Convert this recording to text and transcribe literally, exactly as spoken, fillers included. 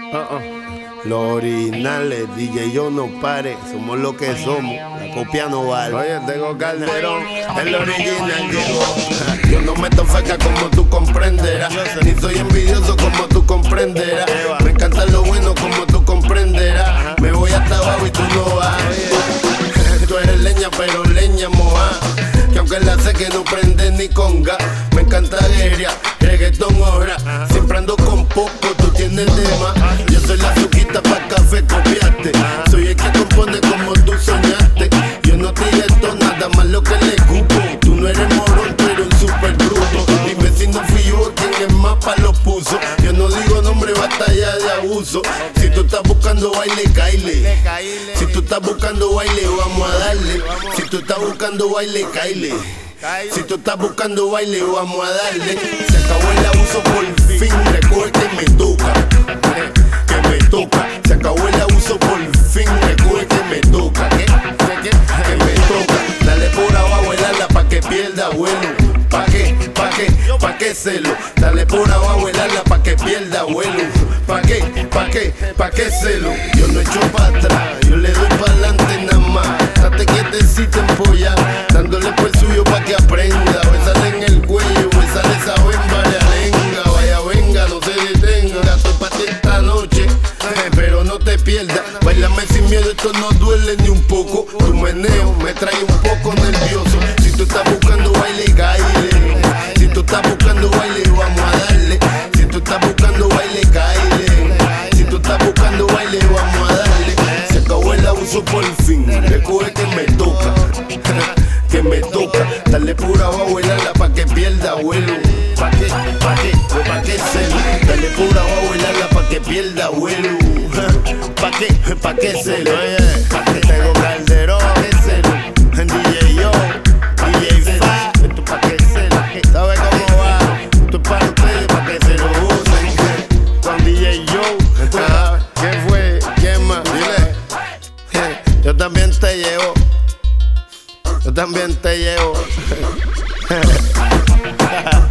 Uh -uh. Los originales, D J Yo no pare, somos lo que somos, la copia no vale. Oye, tengo Calderón, el original llegó. Yo no meto feca como tú comprenderás, ni soy envidioso como tú comprenderás. Me encanta lo bueno como tú comprenderás. Me voy hasta abajo y tú no vas. Tú eres leña pero leña moja, que aunque la sé que no prende ni conga. Me encanta guerra, reggaetón hora. Siempre ando con poco, tú tienes el tema. Yo soy la azuquita pa' café, copiaste. Soy el que compone como tú soñaste. Yo no te esto nada más lo que le cupo. Tú no eres morón, tú eres un super bruto. Dime si no fui yo quien el mapa lo puso. Yo no digo nombre, batalla de abuso. Si tú estás buscando baile, caile. Si tú estás buscando baile, vamos a darle. Si tú estás buscando baile, caile. Si tú estás buscando baile, vamos a darle. Se acabó el abuso por fin, recoge que me toca, que me toca. Se acabó el abuso por fin, recoge que me toca, que, que, que me toca. Dale por abajo el ala pa' que pierda vuelo. Pa' que, pa' que, pa' que celo. Dale por abajo el ala pa' que pierda vuelo. Pa' que, pa' que, pa' que celo. Yo no echo pa' atrás, yo le doy pa' adelante nada más. Date quietecita empolla, dándole por el suyo pa' que aprenda. Bésale en el cuello, bésale esa bemba de arenga. Vaya venga, no se detenga. Estoy pa' ti esta noche, eh, pero no te pierdas. Bailame sin miedo, esto no duele ni un poco. Tu meneo me trae un poco nervioso. Si tú estás buscando baile, caile. Si tú estás buscando baile, vamos a darle. Si tú estás buscando baile, caile. Si tú estás buscando baile, vamos a darle. Se acabó el abuso por fin, recoge que me toca, que me toca. Dale pura abajo el ala pa' que pierda vuelo. Pa' que, pa' que, pa' que celo. Dale pura abajo el ala pa' que pierda vuelo. Pa' que, pa' que celo. Pa' que tengo Calderón, pa' que celo. D J Yo, D J Fa, esto pa' que celo. ¿Sabes cómo va? Esto es para ustedes, pa' que se lo usen. Con D J Yo, ¿qué fue? ¿Quién más? Dile. Yo también te llevo. Yo también te llevo.